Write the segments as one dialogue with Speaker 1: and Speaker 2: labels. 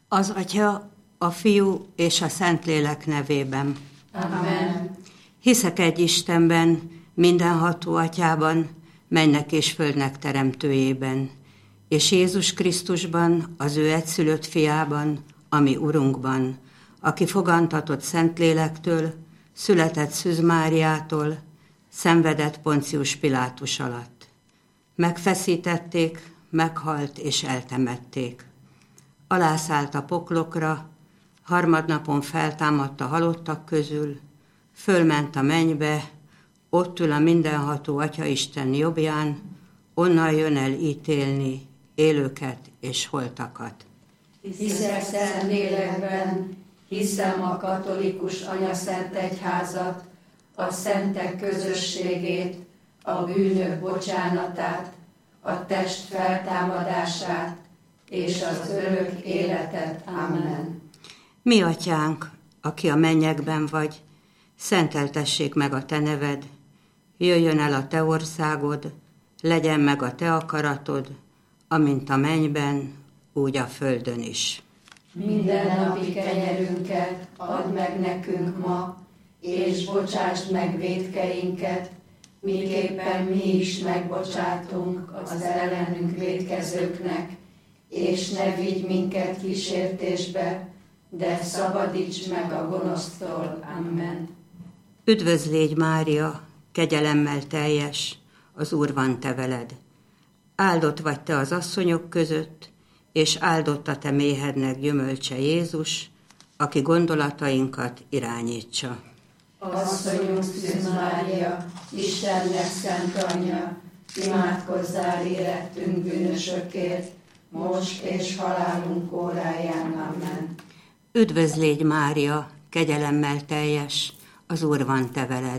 Speaker 1: Az Atya, a Fiú és a Szentlélek nevében.
Speaker 2: Amen.
Speaker 1: Hiszek egy Istenben, mindenható Atyában, mennek és földnek teremtőjében, és Jézus Krisztusban, az ő egyszülött fiában, ami Urunkban, aki fogantatott Szentlélektől, született Szűz Máriától, szenvedett Poncius Pilátus alatt. Megfeszítették, meghalt és eltemették. Alászállt a poklokra, harmadnapon feltámadt a halottak közül, fölment a mennybe, ott ül a mindenható Atyaisten jobbján, onnan jön el ítélni élőket és holtakat.
Speaker 2: Hiszek Szentlélekben, hiszem a katolikus anyaszent egyházat, a szentek közösségét, a bűnök bocsánatát, a test feltámadását és az örök életet. Amen.
Speaker 1: Mi Atyánk, aki a mennyekben vagy, szenteltessék meg a te neved, jöjjön el a te országod, legyen meg a te akaratod, amint a mennyben, úgy a földön is.
Speaker 2: Mindennapi kenyerünket add meg nekünk ma, és bocsásd meg vétkeinket, miképpen mi is megbocsátunk az ellenünk vétkezőknek, és ne vigy minket kísértésbe, de szabadíts meg a gonosztól. Amen.
Speaker 1: Üdvözl légy, Mária, kegyelemmel teljes, az Úr van te veled. Áldott vagy te az asszonyok között, és áldott a te méhednek gyümölcse Jézus, aki gondolatainkat irányítsa.
Speaker 2: Asszonyunk Szűz Mária, Istennek szent anyja, imádkozzál érettünk bűnösökért, most és halálunk óráján. Amen.
Speaker 1: Üdvözl légy, Mária, kegyelemmel teljes, az Úr van te veled.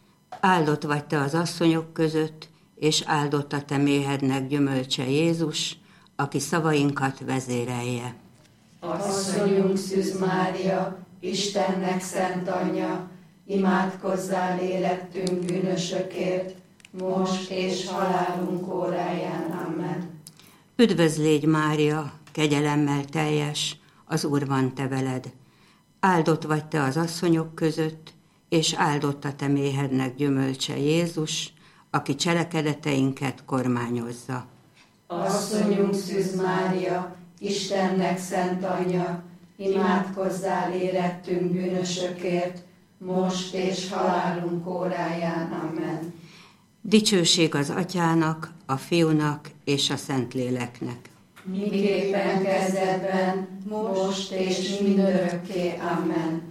Speaker 1: Áldott vagy te az asszonyok között, és áldott a te méhednek gyümölcse Jézus, aki szavainkat vezérelje.
Speaker 2: Asszonyunk Szűz Mária, Istennek szent anyja, imádkozzál érettünk bűnösökért, most és halálunk óráján. Amen.
Speaker 1: Üdvözl légy, Mária, kegyelemmel teljes, az Úr van te veled. Áldott vagy te az asszonyok között, és áldott a te méhednek gyümölcse Jézus, aki cselekedeteinket kormányozza.
Speaker 2: Asszonyunk Szűz Mária, Istennek szent anyja, imádkozzál érettünk bűnösökért, most és halálunk óráján. Amen.
Speaker 1: Dicsőség az Atyának, a Fiúnak és a Szentléleknek.
Speaker 2: Miképpen kezdetben, most és mindörökké. Amen.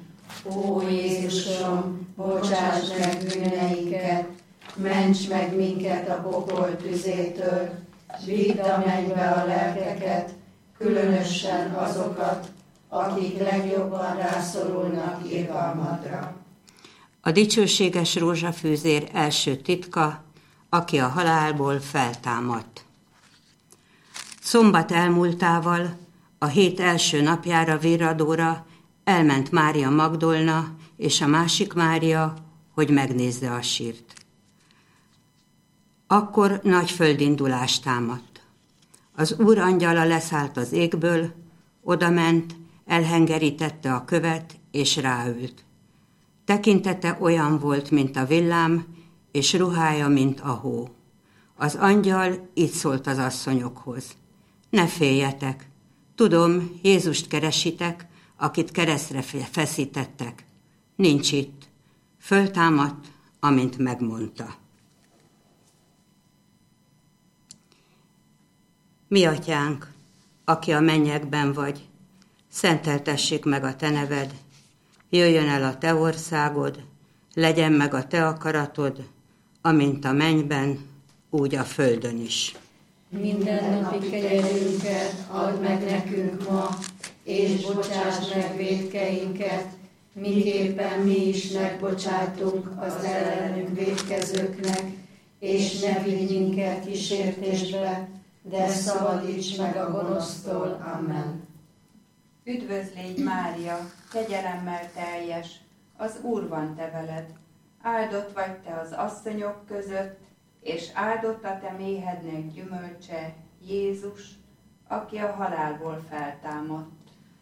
Speaker 2: Ó Jézusom, bocsáss meg bűneinket, ments meg minket a pokol tüzétől, vidd a mennybe a lelkeket, különösen azokat, akik legjobban rászorulnak irgalmadra.
Speaker 1: A dicsőséges rózsafűzér első titka, aki a halálból feltámadt. Szombat elmúltával, a hét első napjára virradóra elment Mária Magdolna és a másik Mária, hogy megnézze a sírt. Akkor nagy földindulás támadt. Az Úr angyala leszállt az égből, odament, elhengerítette a követ és ráült. Tekintete olyan volt, mint a villám, és ruhája, mint a hó. Az angyal így szólt az asszonyokhoz. Ne féljetek, tudom, Jézust keresitek, akit keresztre feszítettek. Nincs itt. Föltámadt, amint megmondta. Mi Atyánk, aki a mennyekben vagy, szenteltessék meg a te neved, jöjjön el a te országod, legyen meg a te akaratod, amint a mennyben, úgy a földön is.
Speaker 2: Mindennapi kenyerünket add meg nekünk ma, és bocsásd meg vétkeinket, miképpen mi is megbocsátunk az ellenünk vétkezőknek, és ne vigy minket kísértésbe, de szabadíts meg a gonosztól. Amen.
Speaker 3: Üdvözl légy, Mária, kegyelemmel teljes, az Úr van te veled. Áldott vagy te az asszonyok között, és áldott a te méhednek gyümölcse, Jézus, aki a halálból feltámadt.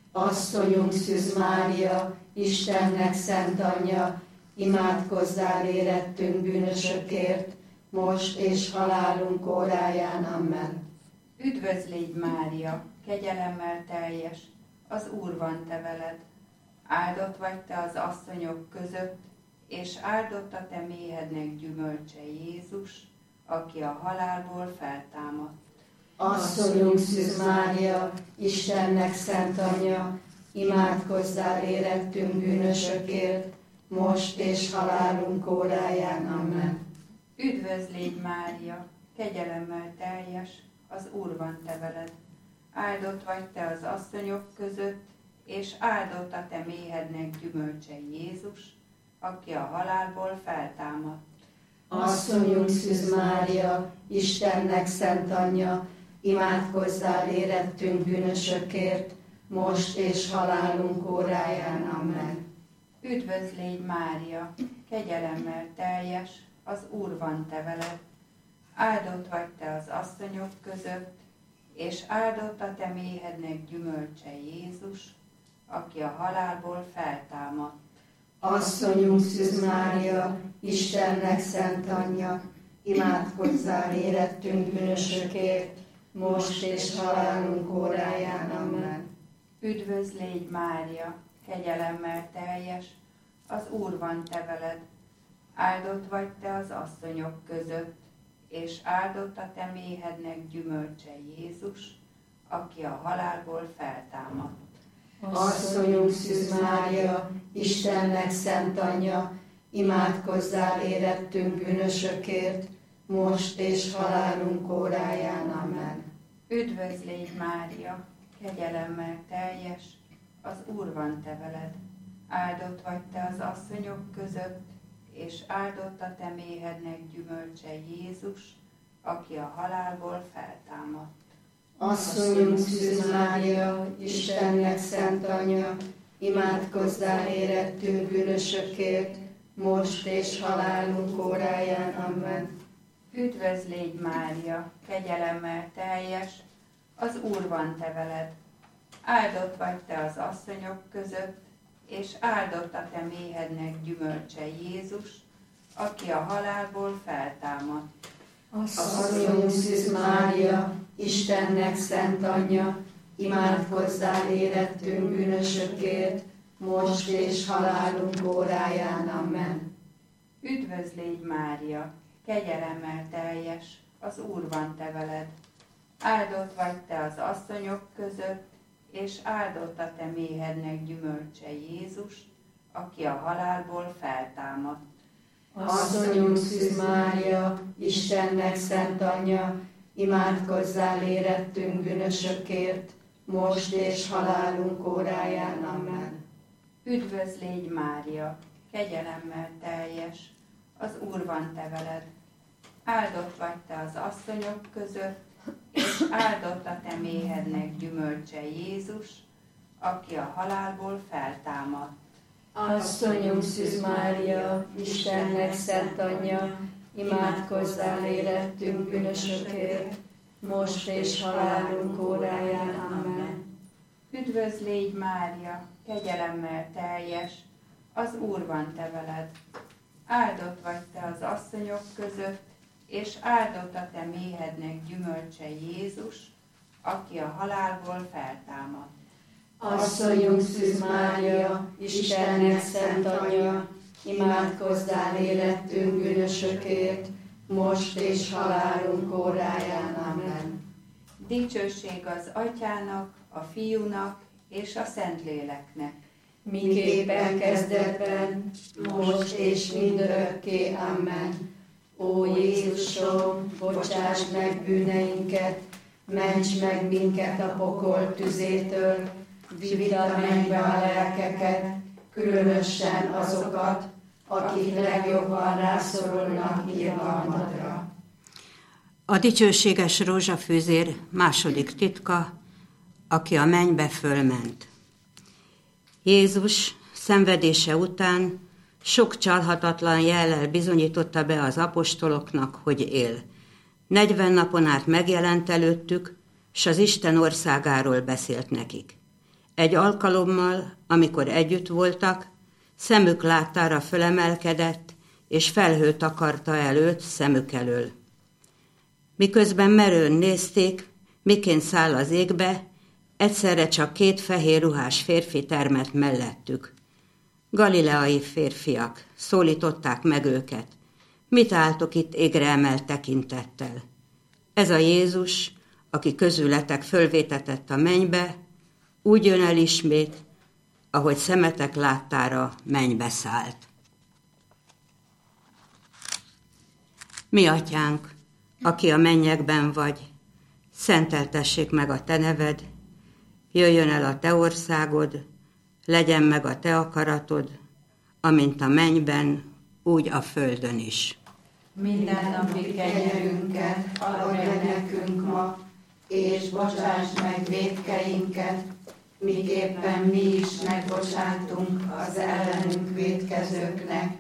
Speaker 2: Asszonyunk Szűz Mária, Istennek szent anyja, imádkozzál érettünk bűnösökért, most és halálunk óráján. Amen.
Speaker 3: Üdvözl légy Mária, kegyelemmel teljes, az Úr van te veled. Áldott vagy te az asszonyok között, és áldott a te méhednek gyümölcse Jézus, aki a halálból feltámadt.
Speaker 2: Asszonyunk Szűz Mária, Istennek szent anyja, imádkozzál érettünk bűnösökért, most és halálunk óráján. Amen.
Speaker 3: Üdvözl légy Mária, kegyelemmel teljes, az Úr van te veled. Áldott vagy te az asszonyok között, és áldott a te méhednek gyümölcse Jézus, aki a halálból feltámadt.
Speaker 2: Asszonyunk Szűz Mária, Istennek szent anyja, imádkozzál érettünk bűnösökért, most és halálunk óráján. Amen.
Speaker 3: Üdvözl légy Mária, kegyelemmel teljes, az Úr van te veled. Áldott vagy te az asszonyok között, és áldott a te méhednek gyümölcse Jézus, aki a halálból feltámadt.
Speaker 2: Asszonyunk Szűz Mária, Istennek szent anyja, imádkozzál érettünk bűnösökért, most és halálunk óráján. Amen.
Speaker 3: Üdvözl légy Mária, kegyelemmel teljes, az Úr van te veled. Áldott vagy te az asszonyok között, és áldott a te méhednek gyümölcse Jézus, aki a halálból feltámadt.
Speaker 2: Asszonyunk Szűz Mária, Istennek szent anyja, imádkozzál érettünk bűnösökért, most és halálunk óráján. Amen.
Speaker 3: Üdvözl légy Mária, kegyelemmel teljes, az Úr van te veled. Áldott vagy te az asszonyok között, és áldott a te méhednek gyümölcse Jézus, aki a halálból feltámadt.
Speaker 2: Asszonyunk Szűz Mária, Istennek szent anyja, imádkozzál érettünk bűnösökért, most és halálunk óráján. Amen.
Speaker 3: Üdvözl légy Mária, kegyelemmel teljes, az Úr van te veled. Áldott vagy te az asszonyok között, és áldott a te méhednek gyümölcse Jézus, aki a halálból feltámadt.
Speaker 2: Asszonyunk Szűz Mária, Istennek szent anyja, imádkozzál érettünk bűnösökért, most és halálunk óráján. Amen.
Speaker 3: Üdvözl légy Mária, kegyelemmel teljes, az Úr van te veled. Áldott vagy te az asszonyok között, és áldott a te méhednek gyümölcse Jézus, aki a halálból feltámadt.
Speaker 2: Asszonyunk Szűz Mária, Istennek szent anyja, imádkozzál érettünk bűnösökért, most és halálunk óráján. Amen.
Speaker 3: Üdvözl légy Mária, kegyelemmel teljes, az Úr van te veled. Áldott vagy te az asszonyok között, és áldott a te méhednek gyümölcse Jézus, aki a halálból feltámadt.
Speaker 2: Asszonyunk Szűz Mária, Istennek szent anyja, imádkozzál érettünk bűnösökért, most és halálunk óráján. Amen.
Speaker 3: Üdvözl légy Mária, kegyelemmel teljes, az Úr van te veled. Áldott vagy te az asszonyok között, és áldott a te méhednek gyümölcse Jézus, aki a halálból feltámadt.
Speaker 2: Asszonyunk Szűz Mária, Istennek szent anyja, imádkozzál érettünk bűnösökért, most és halálunk óráján. Amen.
Speaker 3: Dicsőség az Atyának, a Fiúnak és a Szentléleknek.
Speaker 2: Miképpen kezdetben, most és mindörökké. Amen. Ó Jézusom, bocsáss meg bűneinket, ments meg minket a pokol tüzétől, vidd a mennybe a lelkeket, különösen azokat, akik legjobban rászorulnak irgalmadra.
Speaker 1: A dicsőséges rózsafűzér második titka, aki a mennybe fölment. Jézus szenvedése után sok csalhatatlan jellel bizonyította be az apostoloknak, hogy él. 40 napon át megjelent előttük, s az Isten országáról beszélt nekik. Egy alkalommal, amikor együtt voltak, szemük láttára fölemelkedett, és felhő takarta el őt szemük elől. Miközben merőn nézték, miként száll az égbe, egyszerre csak 2 fehér ruhás férfi termett mellettük. Galileai férfiak, szólították meg őket. Mit álltok itt égre emelt tekintettel? Ez a Jézus, aki közületek fölvétetett a mennybe, úgy jön el ismét, ahogy szemetek láttára mennybe szállt. Mi atyánk, aki a mennyekben vagy, szenteltessék meg a te neved, jöjjön el a te országod, legyen meg a te akaratod, amint a mennyben, úgy a földön is.
Speaker 2: Mindennapi kenyerünket add meg nekünk ma, és bocsáss meg vétkeinket, miképpen mi is megbocsátunk az ellenünk vétkezőknek,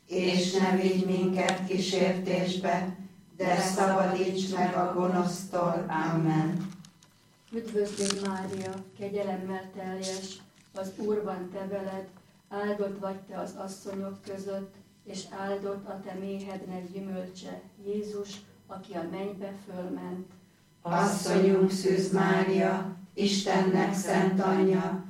Speaker 2: és ne vigy minket kísértésbe, de szabadíts meg a gonosztól. Amen.
Speaker 4: Üdvözlégy Mária, kegyelemmel teljes, az Úr van te veled, áldott vagy te az asszonyok között, és áldott a te méhednek gyümölcse, Jézus, aki a mennybe fölment.
Speaker 2: Asszonyunk Szűz Mária, Istennek szent anyja,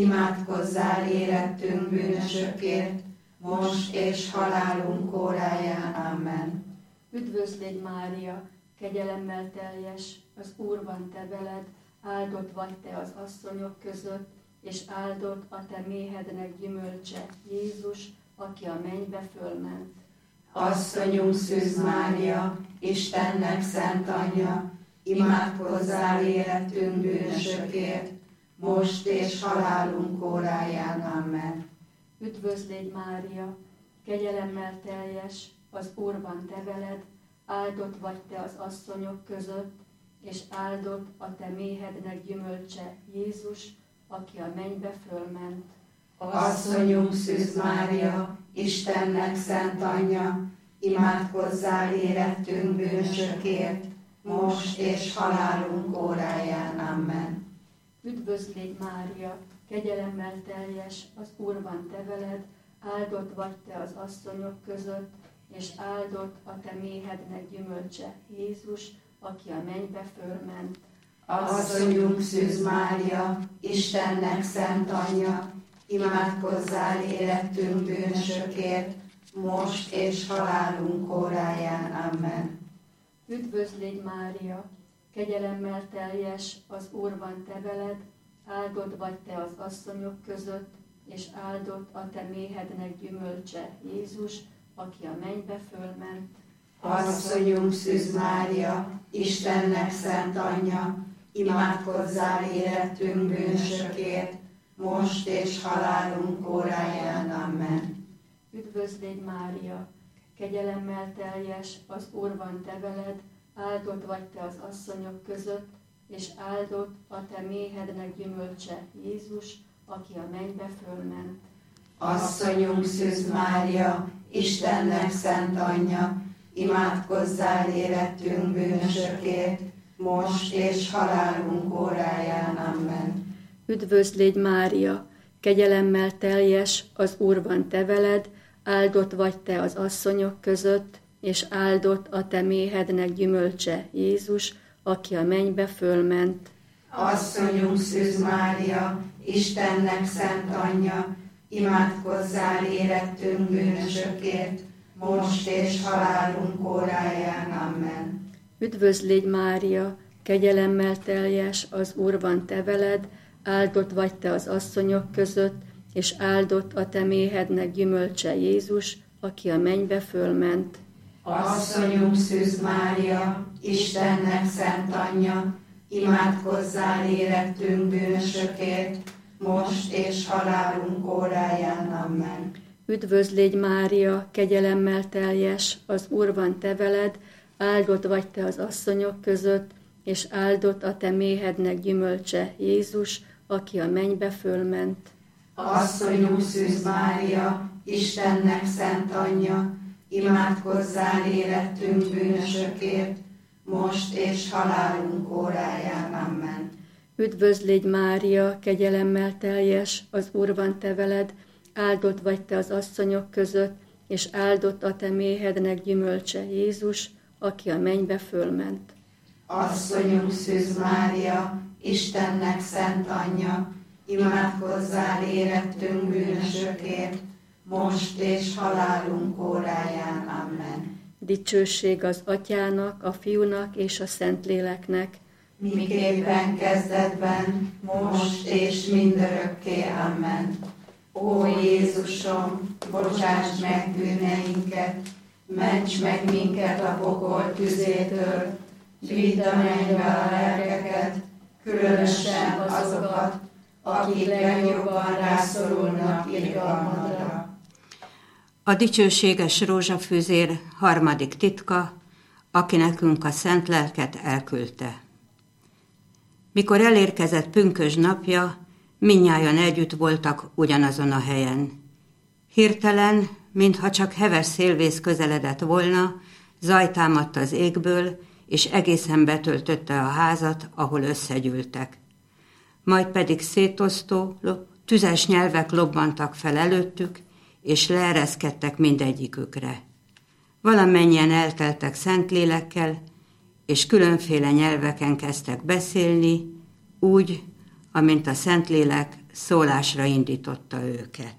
Speaker 2: imádkozzál érettünk bűnösökért, most és halálunk óráján. Amen.
Speaker 4: Üdvözlégy Mária, kegyelemmel teljes, az Úr van te veled, áldott vagy te az asszonyok között, és áldott a te méhednek gyümölcse, Jézus, aki a mennybe fölment.
Speaker 2: Asszonyunk Szűz Mária, Istennek szent anyja, imádkozzál érettünk bűnösökért, most és halálunk óráján. Amen.
Speaker 4: Üdvözlégy Mária, kegyelemmel teljes, az Úr van te veled, áldott vagy te az asszonyok között, és áldott a te méhednek gyümölcse, Jézus, aki a mennybe fölment.
Speaker 2: Asszonyunk Szűz Mária, Istennek szent anyja, imádkozzál érettünk bűnösökért, most és halálunk óráján. Amen.
Speaker 4: Üdvözlégy Mária, kegyelemmel teljes, az Úr van te veled, áldott vagy te az asszonyok között, és áldott a te méhednek gyümölcse, Jézus, aki a mennybe fölment.
Speaker 2: Asszonyunk Szűz Mária, Istennek szent anyja, imádkozzál érettünk bűnösökért, most és halálunk óráján. Amen.
Speaker 4: Üdvözlégy Mária, kegyelemmel teljes, az Úr van te veled, áldott vagy te az asszonyok között, és áldott a te méhednek gyümölcse, Jézus, aki a mennybe fölment.
Speaker 2: Asszonyunk Szűz Mária, Istennek szent anyja, imádkozzál érettünk bűnösökért, most és halálunk óráján. Amen.
Speaker 4: Üdvözlégy Mária, kegyelemmel teljes, az Úr van te veled, áldott vagy te az asszonyok között, és áldott a te méhednek gyümölcse, Jézus, aki a mennybe fölment.
Speaker 2: Asszonyunk Szűz Mária, Istennek szent anyja, imádkozzál érettünk bűnösökért, most és halálunk óráján. Amen.
Speaker 4: Üdvözlégy Mária, kegyelemmel teljes, az Úr van te veled, áldott vagy te az asszonyok között, és áldott a te méhednek gyümölcse, Jézus, aki a mennybe fölment.
Speaker 2: Asszonyunk Szűz Mária, Istennek szent anyja, imádkozzál érettünk bűnösökért, most és halálunk óráján. Amen.
Speaker 4: Üdvözlégy Mária, kegyelemmel teljes, az Úr van te veled, áldott vagy te az asszonyok között, és áldott a te méhednek gyümölcse, Jézus, aki a mennybe fölment.
Speaker 2: Asszonyunk Szűz Mária, Istennek szent anyja, imádkozzál érettünk bűnösökért, most és halálunk óráján. Amen.
Speaker 4: Üdvözlégy Mária, kegyelemmel teljes, az Úr van te veled, áldott vagy te az asszonyok között, és áldott a te méhednek gyümölcse, Jézus, aki a mennybe fölment.
Speaker 2: Asszonyunk Szűz Mária, Istennek szent anyja, imádkozzál érettünk bűnösökért, most és halálunk óráján. Amen.
Speaker 4: Üdvözl légy Mária, kegyelemmel teljes, az Úr van te veled, áldott vagy te az asszonyok között, és áldott a te méhednek gyümölcse Jézus, aki a mennybe fölment.
Speaker 2: Asszonyunk Szűz Mária, Istennek szent anyja, imádkozzál érettünk bűnösökért, most és halálunk óráján. Amen.
Speaker 4: Dicsőség az Atyának, a Fiúnak és a Szentléleknek,
Speaker 2: miképpen kezdetben, most és mindörökké. Amen. Ó Jézusom, bocsáss meg bűneinket, ments meg minket a pokol tüzétől, vidd a mennybe a lelkeket, különösen azokat, akik legjobban rászorulnak irgalmadra.
Speaker 1: A dicsőséges rózsafűzér harmadik titka, aki nekünk a szent lelket elküldte. Mikor elérkezett pünkösd napja, mindnyájan együtt voltak ugyanazon a helyen. Hirtelen, mintha csak heves szélvész közeledett volna, zaj támadt az égből, és egészen betöltötte a házat, ahol összegyűltek. Majd pedig szétosztó, tüzes nyelvek lobbantak fel előttük, és leereszkedtek mindegyikükre. Valamennyien elteltek Szentlélekkel, és különféle nyelveken kezdtek beszélni, úgy, amint a Szentlélek szólásra indította őket.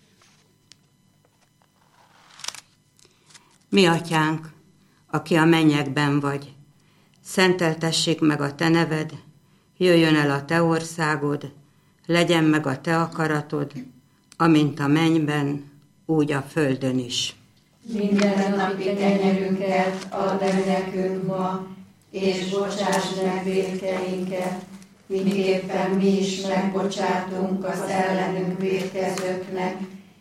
Speaker 1: Mi atyánk, aki a mennyekben vagy, szenteltessék meg a te neved, jöjjön el a te országod, legyen meg a te akaratod, amint a mennyben, úgy a földön is.
Speaker 2: Mindennapi tenyerünket add meg nekünk ma, és bocsáss meg vétkeinket, miképpen mi is megbocsátunk az ellenünk vétkezőknek,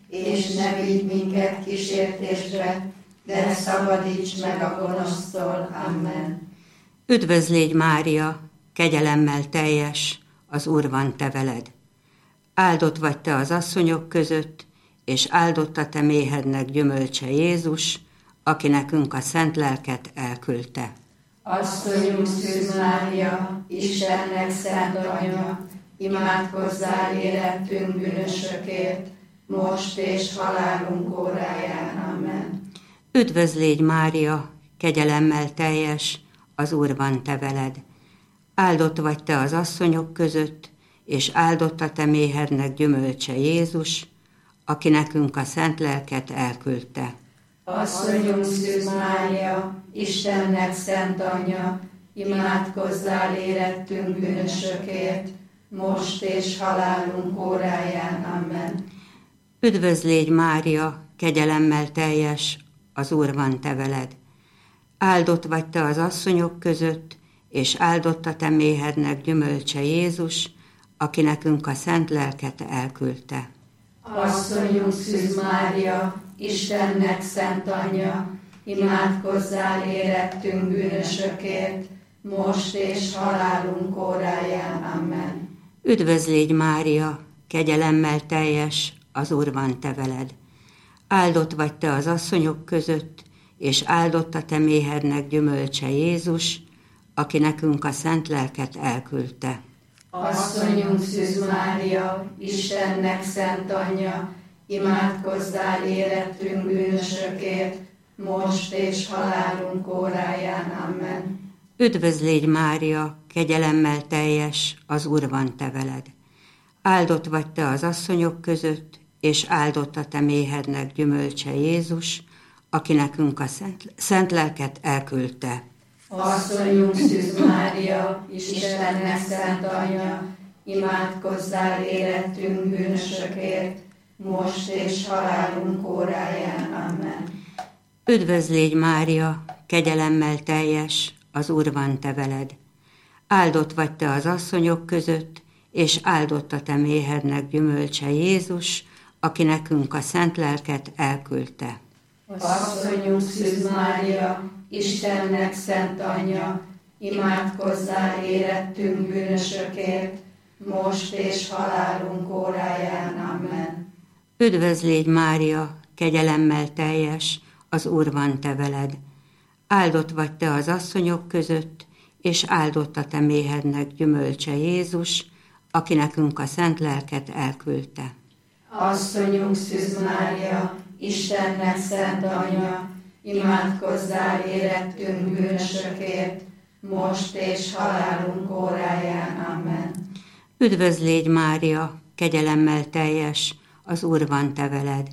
Speaker 2: és ne vigy minket kísértésbe, de szabadíts meg a gonosztól. Amen.
Speaker 1: Üdvözl légy Mária, kegyelemmel teljes, az Úr van te veled. Áldott vagy te az asszonyok között, és áldott a te méhednek gyümölcse Jézus, aki nekünk a szent lelket elküldte.
Speaker 2: Asszonyunk Szűz Mária, Istennek szent anyja, imádkozzál érettünk bűnösökért, most és halálunk óráján. Amen.
Speaker 1: Üdvözl légy Mária, kegyelemmel teljes, az Úr van te veled. Áldott vagy te az asszonyok között, és áldott a te méhednek gyümölcse Jézus, aki nekünk a szent lelket elküldte.
Speaker 2: Asszonyunk Szűz Mária, Istennek szent anyja, imádkozzál érettünk bűnösökért, most és halálunk óráján. Amen.
Speaker 1: Üdvözl légy Mária, kegyelemmel teljes, az Úr van te veled. Áldott vagy te az asszonyok között, és áldott a te méhednek gyümölcse Jézus, aki nekünk a szent lelket elküldte.
Speaker 2: Asszonyunk Szűz Mária, Istennek szent anyja, imádkozzál érettünk bűnösökért, most és halálunk óráján. Amen.
Speaker 1: Üdvözl légy Mária, kegyelemmel teljes, az Úr van te veled. Áldott vagy te az asszonyok között, és áldott a te méhednek gyümölcse Jézus, aki nekünk a szent lelket elküldte.
Speaker 2: Asszonyunk Szűz Mária, Istennek szent anyja, imádkozzál érettünk bűnösökért, most és halálunk óráján. Amen.
Speaker 1: Üdvözl légy Mária, kegyelemmel teljes, az Úr van te veled. Áldott vagy te az asszonyok között, és áldott a te méhednek gyümölcse Jézus, aki nekünk a szent lelket elküldte.
Speaker 2: Asszonyunk Szűz Mária, Istennek szent anyja, imádkozzál érettünk bűnösökért, most és halálunk óráján. Amen.
Speaker 1: Üdvözl légy Mária, kegyelemmel teljes, az Úr van te veled. Áldott vagy te az asszonyok között, és áldott a te méhednek gyümölcse Jézus, aki nekünk a szent lelket elküldte.
Speaker 2: Asszonyunk Szűz Mária, Istennek szent anyja, imádkozzál érettünk bűnösökért, most és halálunk óráján. Amen.
Speaker 1: Üdvözl légy Mária, kegyelemmel teljes, az Úr van te veled. Áldott vagy te az asszonyok között, és áldott a te méhednek gyümölcse Jézus, aki nekünk a szent lelket elküldte.
Speaker 2: Asszonyunk Szűz Mária, Istennek szent anyja, imádkozzál érettünk bűnösökért, most és halálunk óráján. Amen.
Speaker 1: Üdvözl légy Mária, kegyelemmel teljes, az Úr van te veled.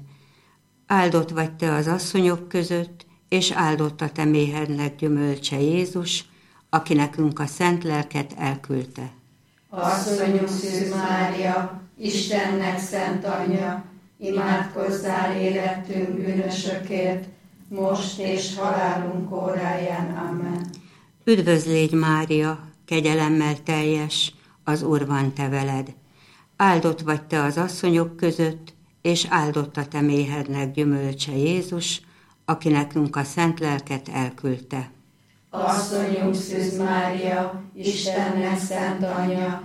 Speaker 1: Áldott vagy te az asszonyok között, és áldott a te méhednek gyümölcse Jézus, aki nekünk a szent lelket elküldte.
Speaker 2: Asszonyunk Szűz Mária, Istennek szent anyja, imádkozzál érettünk bűnösökért, most és halálunk óráján. Amen.
Speaker 1: Üdvözl légy Mária, kegyelemmel teljes, az Úr van te veled. Áldott vagy te az asszonyok között, és áldott a te méhednek gyümölcse Jézus, aki nekünk a szent lelket elküldte.
Speaker 2: Asszonyunk Szűz Mária, Istennek szent anyja,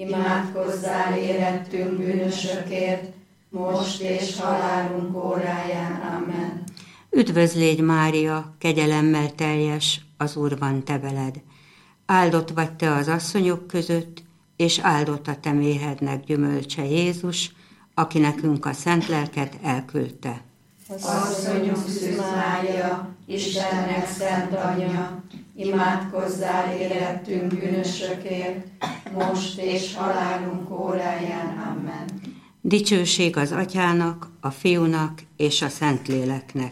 Speaker 2: imádkozzál érettünk bűnösökért, most és halálunk óráján. Amen.
Speaker 1: Üdvözl légy Mária, kegyelemmel teljes, az Úr van te veled. Áldott vagy te az asszonyok között, és áldott a te méhednek gyümölcse Jézus, aki nekünk a szent lelket elküldte.
Speaker 2: Asszonyunk Szűz Mária, Istennek szent anyja, imádkozzál érettünk bűnösökért, most és halálunk óráján. Amen.
Speaker 1: Dicsőség az Atyának, a Fiúnak és a Szentléleknek.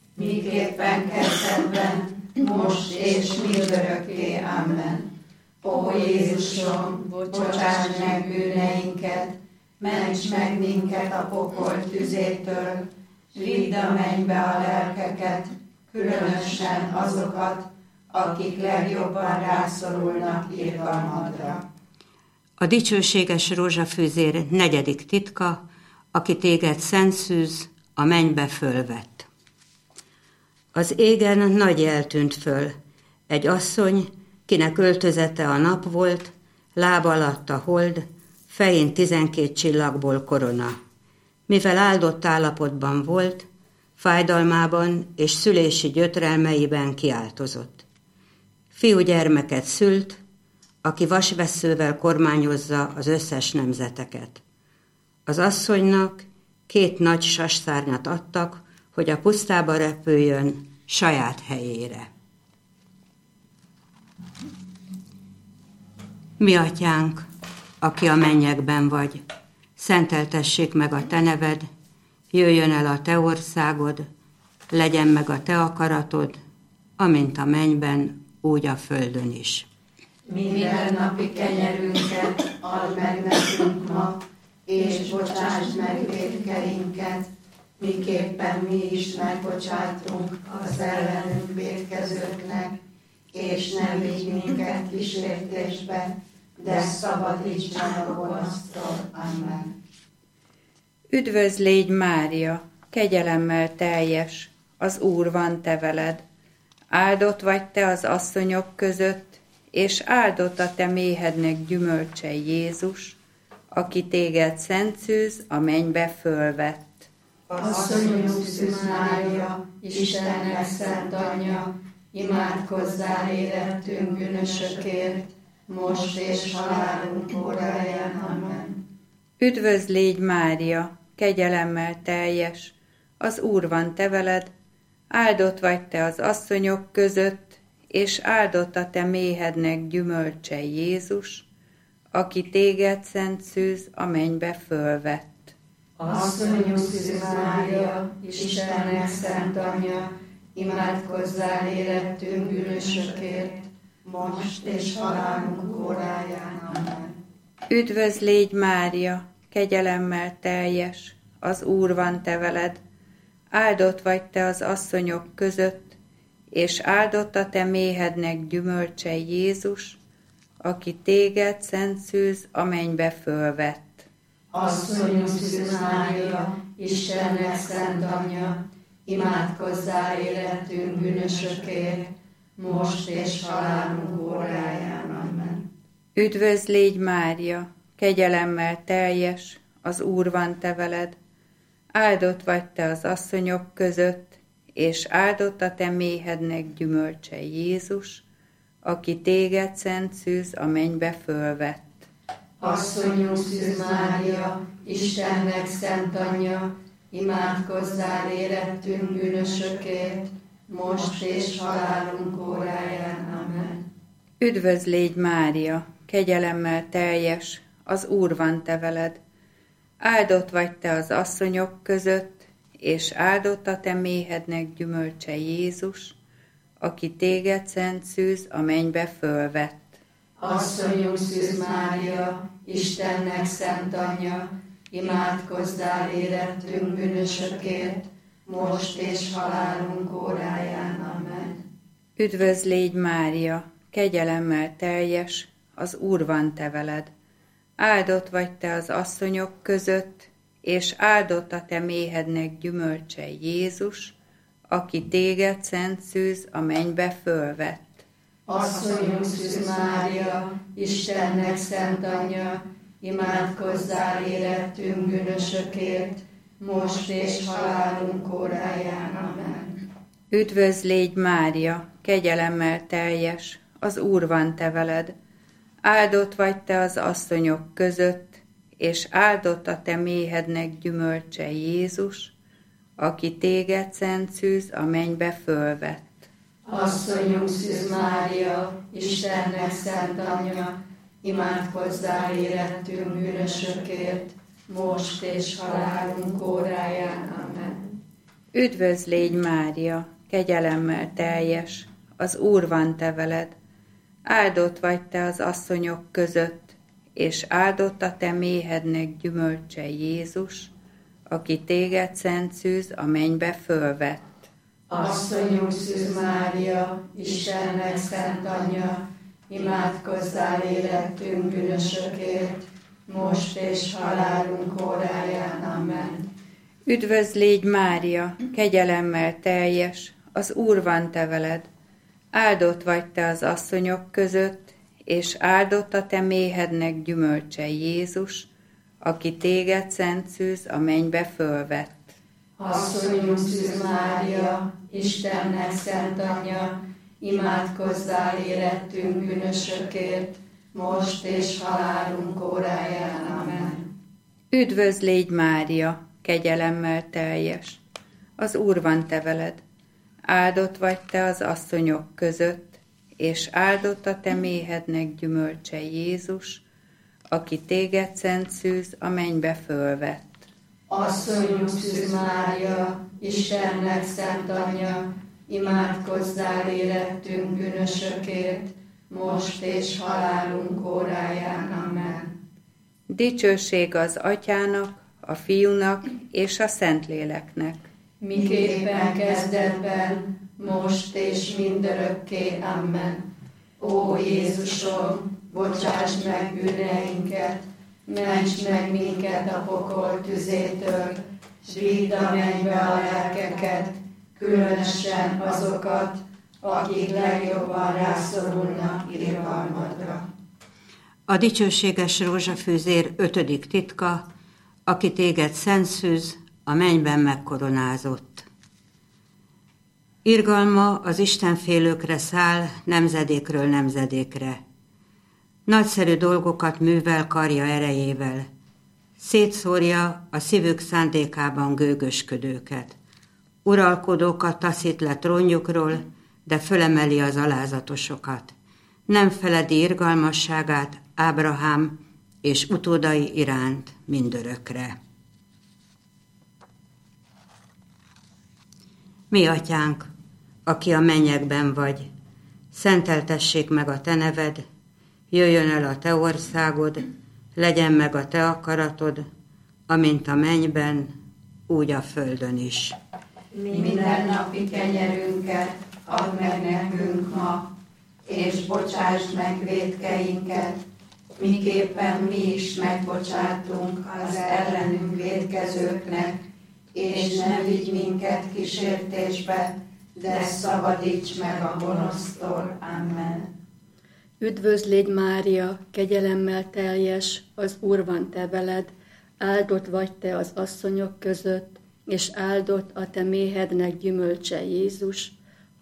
Speaker 2: Miképpen kezdetben, most és mindörökké. Amen. Ó Jézusom, bocsáss meg bűneinket, ments meg minket a pokol tüzétől, vidd a mennybe a lelkeket, különösen azokat, akik legjobban rászorulnak irgalmadra.
Speaker 1: A dicsőséges rózsafűzér negyedik titka, aki téged szent szűz, a mennybe fölvett. Az égen nagy jel tűnt föl. Egy asszony, kinek öltözete a nap volt, lába alatt a hold, fején 12 csillagból korona. Mivel áldott állapotban volt, fájdalmában és szülési gyötrelmeiben kiáltozott. Fiúgyermeket szült, aki vasvesszővel kormányozza az összes nemzeteket. Az asszonynak 2 nagy sasszárnyat adtak, hogy a pusztába repüljön saját helyére. Mi atyánk, aki a mennyekben vagy, szenteltessék meg a te neved, jöjjön el a te országod, legyen meg a te akaratod, amint a mennyben, úgy a földön is.
Speaker 2: Mindennapi kenyerünket add meg nekünk ma, és bocsásd meg vétkeinket, miképpen mi is megbocsátunk az ellenünk vétkezőknek, és ne vigy minket kísértésbe, de szabadíts meg a gonosztól. Amen.
Speaker 3: Üdvözl légy Mária, kegyelemmel teljes, az Úr van te veled. Áldott vagy te az asszonyok között, és áldott a te méhednek gyümölcse Jézus, aki téged szent szűz, a mennybe fölvett.
Speaker 2: Asszonyunk Szűz Mária, Istennek szent anyja, imádkozzál érettünk bűnösökért, most és halálunk óráján. Amen.
Speaker 3: Üdvözl légy Mária, kegyelemmel teljes, az Úr van te veled, áldott vagy te az asszonyok között, és áldott a te méhednek gyümölcse Jézus, aki téged szent szűz, a mennybe fölvett.
Speaker 2: Asszonyunk Szűz Mária, Istennek szent anyja, imádkozzál érettünk bűnösökért, most és halálunk óráján. Amen.
Speaker 3: Üdvözl légy Mária, kegyelemmel teljes, az Úr van te veled, áldott vagy te az asszonyok között, és áldott a te méhednek gyümölcse Jézus, aki téged szent szűz, a mennybe fölvett.
Speaker 2: Asszonyunk Szűz Mária, Istennek szent anyja, imádkozzál érettünk bűnösökért, most és halálunk óráján. Amen.
Speaker 3: Üdvözl légy Mária, kegyelemmel teljes, az Úr van te veled, áldott vagy te az asszonyok között, és áldott a te méhednek gyümölcse Jézus, aki téged szent szűz a mennybe fölvett.
Speaker 2: Asszonyunk Szűz Mária, Istennek szent anyja, imádkozzál érettünk bűnösökért, most és halálunk óráján. Amen.
Speaker 3: Üdvözl légy Mária, kegyelemmel teljes, az Úr van te veled. Áldott vagy te az asszonyok között, és áldott a te méhednek gyümölcse Jézus, aki téged szent szűz a mennybe fölvett.
Speaker 2: Asszonyunk Szűz Mária, Istennek szent anyja, imádkozzál érettünk bűnösökért, most és halálunk óráján. Amen.
Speaker 3: Üdvözl légy Mária, kegyelemmel teljes, az Úr van te veled. Áldott vagy te az asszonyok között, és áldott a te méhednek gyümölcse Jézus, aki téged szent szűz a mennybe fölvett.
Speaker 2: Asszonyunk Szűz Mária, Istennek szent anyja, imádkozzál érettünk bűnösökért, most és halálunk óráján. Amen.
Speaker 3: Üdvözl légy Mária, kegyelemmel teljes, az Úr van te veled. Áldott vagy te az asszonyok között, és áldott a te méhednek gyümölcse Jézus, aki téged szent szűz a mennybe fölvett.
Speaker 2: Asszonyunk Szűz Mária, Istennek szent anyja, imádkozzál érettünk bűnösökért, most és halálunk óráján. Amen.
Speaker 3: Üdvözl légy Mária, kegyelemmel teljes, az Úr van te veled. Áldott vagy te az asszonyok között, és áldott a te méhednek gyümölcse Jézus, aki téged szent szűz a mennybe fölvett.
Speaker 2: Asszonyunk Szűz Mária, Istennek szent anyja, imádkozzál érettünk bűnösökért, most és halálunk óráján. Amen.
Speaker 3: Üdvözl légy Mária, kegyelemmel teljes, az Úr van te veled. Áldott vagy te az asszonyok között, és áldott a te méhednek gyümölcse Jézus, aki téged szent szűz a mennybe fölvett.
Speaker 2: Asszonyunk Szűz Mária, Istennek szent anyja, imádkozzál érettünk bűnösökért, most és halálunk óráján. Amen.
Speaker 3: Üdvözl légy Mária, kegyelemmel teljes, az Úr van te veled. Áldott vagy te az asszonyok között, és áldott a te méhednek gyümölcse Jézus, aki téged szent szűz a mennybe fölvett.
Speaker 2: Asszonyunk Szűz Mária, Istennek szent anyja, imádkozzál érettünk bűnösökért, most és halálunk óráján. Amen.
Speaker 3: Dicsőség az Atyának, a Fiúnak és a Szentléleknek.
Speaker 2: Miképpen kezdetben, most és mindörökké. Amen. Ó Jézusom, bocsáss meg bűneinket, ments meg minket a pokol tüzétől, s vidd a mennybe a lelkeket, különösen azokat, akik legjobban rászorulnak irgalmadra.
Speaker 1: A dicsőséges rózsafűzér 5. titka, aki téged szent szűz, a mennyben megkoronázott. Irgalma az istenfélőkre száll nemzedékről nemzedékre. Nagyszerű dolgokat művel karja erejével. Szétszórja a szívük szándékában gőgösködőket. Uralkodókat taszít le trónjukról, de fölemeli az alázatosokat. Nem feledi irgalmasságát Ábrahám és utódai iránt mindörökre. Mi atyánk, aki a mennyekben vagy, szenteltessék meg a te neved, jöjjön el a te országod, legyen meg a te akaratod, amint a mennyben, úgy a földön is.
Speaker 2: Mindennapi kenyerünket add meg nekünk ma, és bocsásd meg vétkeinket, miképpen mi is megbocsátunk az ellenünk vétkezőknek, és ne vigy minket kísértésbe, de szabadíts meg a gonosztól. Amen.
Speaker 4: Üdvözl légy Mária, kegyelemmel teljes, az Úr van te veled, áldott vagy te az asszonyok között, és áldott a te méhednek gyümölcse Jézus,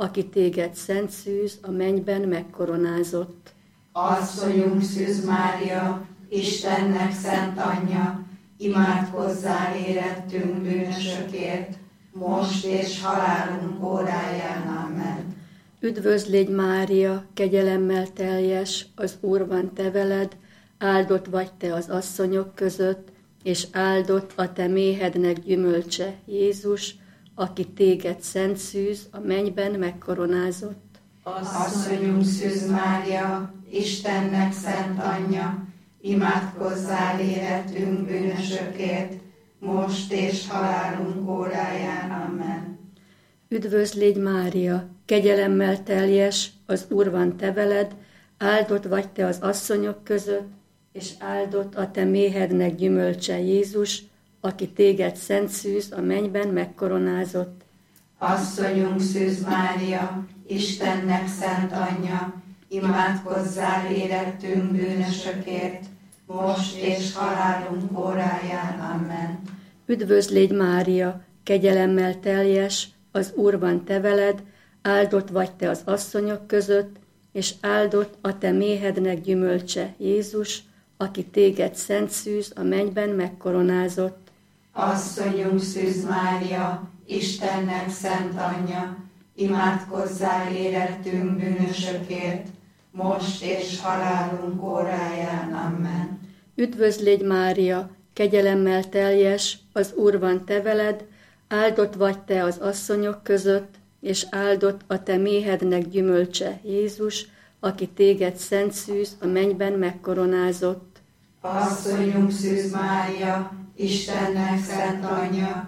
Speaker 4: aki téged szent szűz a mennyben megkoronázott.
Speaker 2: Asszonyunk Szűz Mária, Istennek szent anyja, imádkozzál érettünk bűnösökért, most és halálunk óráján. Amen.
Speaker 4: Üdvözl légy Mária, kegyelemmel teljes, az Úr van te veled, áldott vagy te az asszonyok között, és áldott a te méhednek gyümölcse, Jézus, aki téged szent szűz a mennyben megkoronázott.
Speaker 2: Asszonyunk Szűz Mária, Istennek szent anyja, imádkozzál érettünk bűnösökért, most és halálunk óráján. Amen.
Speaker 4: Üdvözl légy Mária, kegyelemmel teljes, az Úr van te veled, áldott vagy te az asszonyok között, és áldott a te méhednek gyümölcse, Jézus, aki téged szent szűz a mennyben megkoronázott.
Speaker 2: Asszonyunk Szűz Mária, Istennek szent anyja, imádkozzál érettünk bűnösökért, most és halálunk óráján. Amen.
Speaker 4: Üdvözl légy Mária, kegyelemmel teljes, az Úr van te veled, áldott vagy te az asszonyok között, és áldott a te méhednek gyümölcse, Jézus, aki téged szent szűz a mennyben megkoronázott.
Speaker 2: Asszonyunk Szűz Mária, Istennek szent anyja, imádkozzál érettünk bűnösökért, most és halálunk óráján. Amen.
Speaker 4: Üdvözl légy Mária, kegyelemmel teljes, az Úr van te veled, áldott vagy te az asszonyok között, és áldott a te méhednek gyümölcse, Jézus, aki téged szent szűz a mennyben megkoronázott.
Speaker 2: Asszonyunk Szűz Mária, Istennek szent anyja,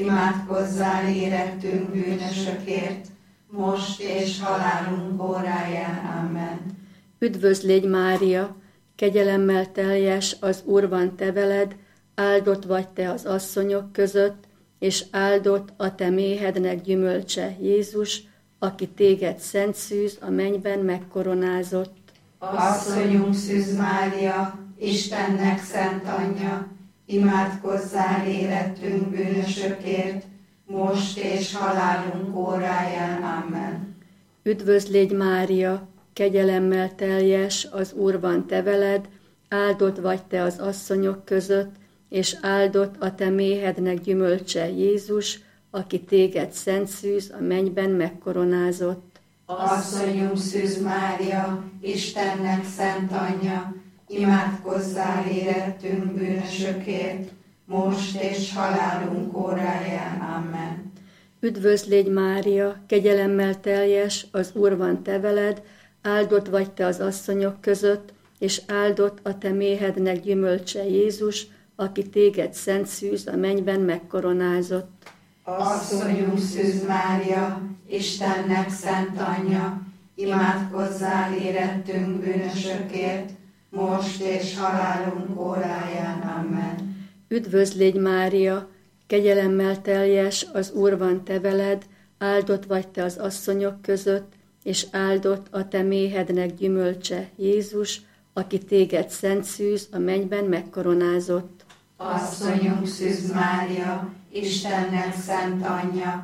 Speaker 2: imádkozzál érettünk bűnösökért, most és halálunk óráján. Amen.
Speaker 4: Üdvözl légy Mária, kegyelemmel teljes, az Úr van te veled, áldott vagy te az asszonyok között, és áldott a te méhednek gyümölcse, Jézus, aki téged szent szűz a mennyben megkoronázott.
Speaker 2: Asszonyunk Szűz Mária, Istennek szent anyja, imádkozzál érettünk bűnösökért, most és halálunk óráján. Amen.
Speaker 4: Üdvözl légy Mária, kegyelemmel teljes, az Úr van te veled, áldott vagy te az asszonyok között, és áldott a te méhednek gyümölcse, Jézus, aki téged szent szűz a mennyben megkoronázott.
Speaker 2: Asszonyunk Szűz Mária, Istennek szent anyja, imádkozzál érettünk bűnösökért, most és halálunk óráján. Amen.
Speaker 4: Üdvözl légy Mária, kegyelemmel teljes, az Úr van te veled, áldott vagy te az asszonyok között, és áldott a te méhednek gyümölcse, Jézus, aki téged szent szűz a mennyben megkoronázott.
Speaker 2: Asszonyunk Szűz Mária, Istennek szent anyja, imádkozzál érettünk bűnösökért, most és halálunk óráján. Amen.
Speaker 4: Üdvözl légy Mária, kegyelemmel teljes, az Úr van te veled, áldott vagy te az asszonyok között, és áldott a te méhednek gyümölcse, Jézus, aki téged szent szűz a mennyben megkoronázott.
Speaker 2: Asszonyunk Szűz Mária, Istennek szent anyja,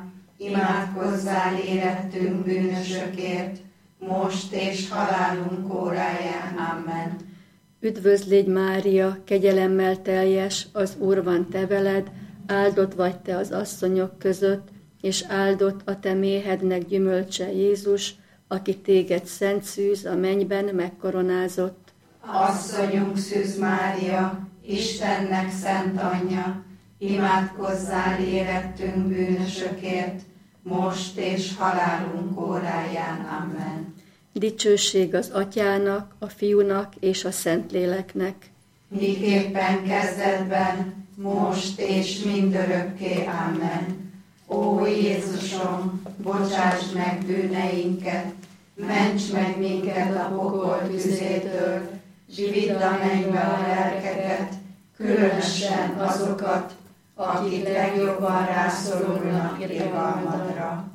Speaker 2: imádkozzál érettünk bűnösökért, most és halálunk óráján. Amen.
Speaker 4: Üdvözl légy Mária, kegyelemmel teljes, az Úr van te veled, áldott vagy te az asszonyok között, és áldott a te méhednek gyümölcse, Jézus, aki téged szent szűz a mennyben megkoronázott.
Speaker 2: Asszonyunk Szűz Mária, Istennek szent anyja, imádkozzál érettünk bűnösökért, most és halálunk óráján. Amen.
Speaker 4: Dicsőség az Atyának, a Fiúnak és a Szentléleknek.
Speaker 2: Miképpen kezdetben, most és mindörökké. Amen. Ó Jézusom, bocsáss meg bűneinket, ments meg minket a pokol tüzétől, s vidd a mennybe a lelkeket, különösen azokat, akik legjobban rászorulnak irgalmadra.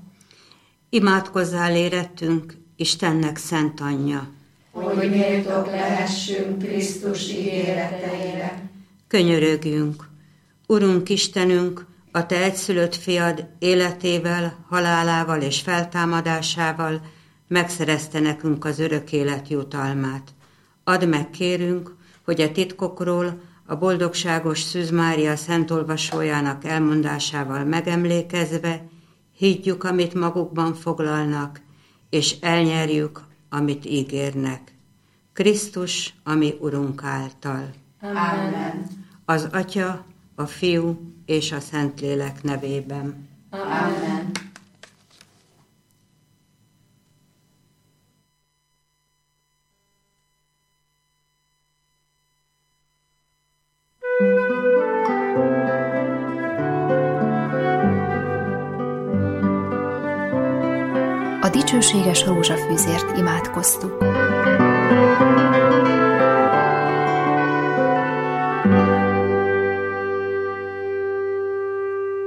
Speaker 1: Imádkozzál érettünk, Istennek szent anyja,
Speaker 2: hogy méltók lehessünk Krisztus ígéreteire.
Speaker 1: könyörögjünk. Urunk Istenünk, a te egyszülött fiad életével, halálával és feltámadásával megszerezte nekünk az örök élet jutalmát. Add meg, kérünk, hogy a titkokról, a boldogságos Szűz Mária szentolvasójának elmondásával megemlékezve higgyük, amit magukban foglalnak, és elnyerjük, amit ígérnek. Krisztus, ami Urunk által.
Speaker 2: Amen.
Speaker 1: Az Atya, a Fiú és a Szentlélek nevében.
Speaker 2: Amen.
Speaker 5: A dicsőséges rózsafűzért imádkoztuk.